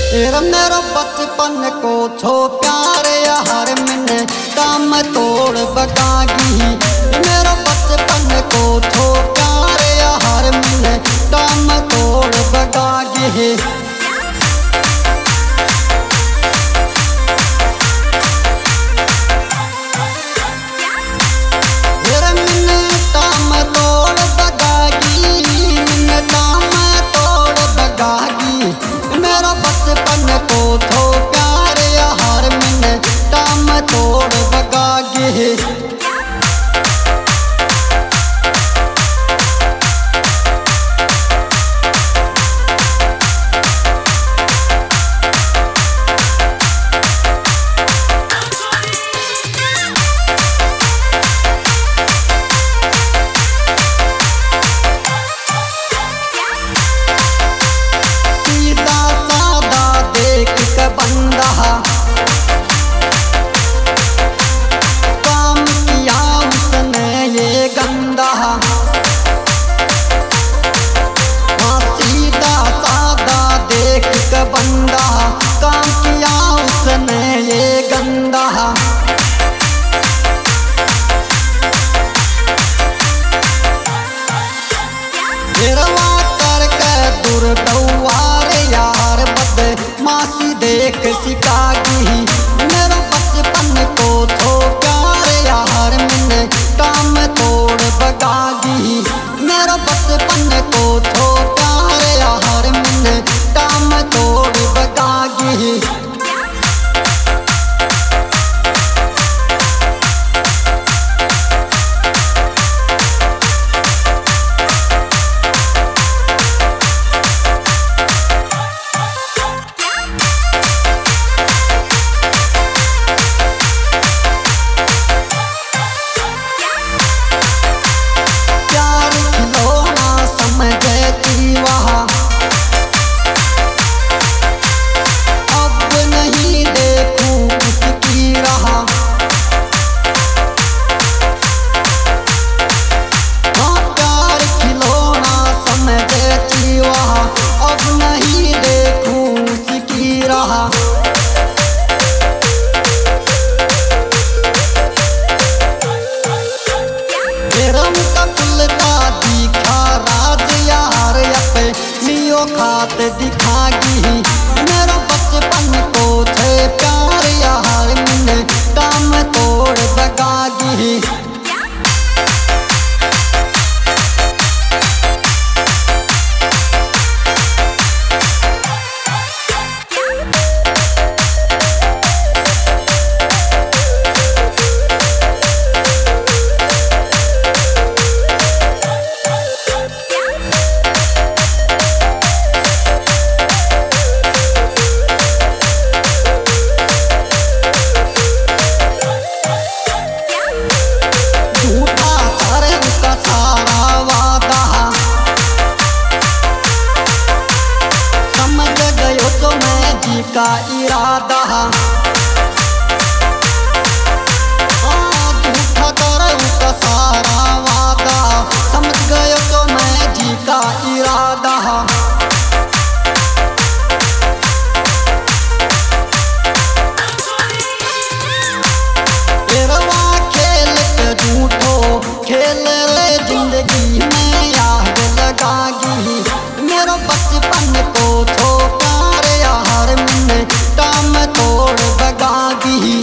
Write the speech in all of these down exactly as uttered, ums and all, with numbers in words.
तेरा मेरा बचपन को छो प्यारे हर मिने दम तोड़ बगागी। मेरा बचपन को छो प्यारे हर मिने दम तोड़ बगागी। काम किया उसने ये गंदा, हाँ सीधा सादा देख के बंदा। काम किया उसने ये गंदा। गिरवा करके दुर्गवार यार बदमाशी देख सिखागी। मेरा बचपन को छो प्यार यार मिने टाम तोड़ बगागी। मेरा बचपन को छो प्यार यार मिने टाम तोड़ बगागी। खात दिखागी। मेरा बचपन को छे प्यार यार मिने काम तोड़ बगागी। का इरादा झूठा करे उसका सारा वादा। समझ गयो तो मैं जी का इरादा। तेरवा खेल के झूठो खेल रे जिंदगी में याद लगागी। मेरा बचपन को छो प्यार यार मिने टाम तोड़ बगागी।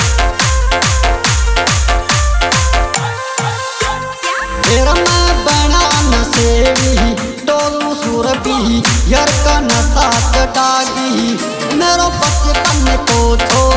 तेरा मैं बन सेवी डोलू सुरभि यार का नशा चटागी मेरो बचपन को छोड़